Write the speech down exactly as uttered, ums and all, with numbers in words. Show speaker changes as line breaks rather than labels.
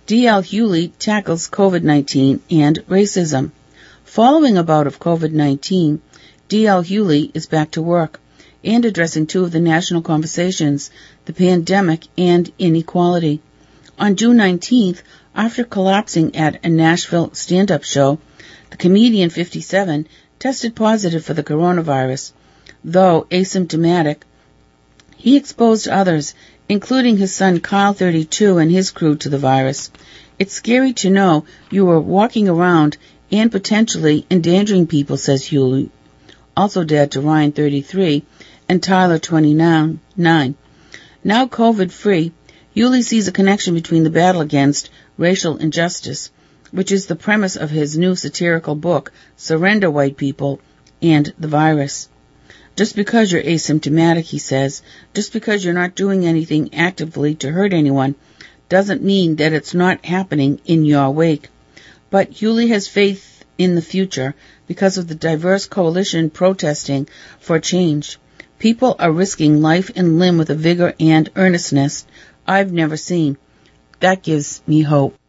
D L Hewley tackles COVID nineteen and racism. Following a bout of COVID nineteen, D L Hewley is back to work and addressing two of the national conversations, the pandemic and inequality. On June nineteenth, after collapsing at a Nashville stand-up show, the comedian fifty-seven tested positive for the coronavirus. Though asymptomatic, he exposed others, including his son Kyle, thirty-two, and his crew to the virus. It's scary to know you are walking around and potentially endangering people, says Hewley, also dad to Ryan, thirty-three, and Tyler, twenty-nine. Now COVID-free, Hewley sees a connection between the battle against racial injustice, which is the premise of his new satirical book, Surrender, White People, and the virus. Just because you're asymptomatic, he says, just because you're not doing anything actively to hurt anyone, doesn't mean that it's not happening in your wake. But Hewley has faith in the future because of the diverse coalition protesting for change. People are risking life and limb with a vigor and earnestness I've never seen. That gives me hope.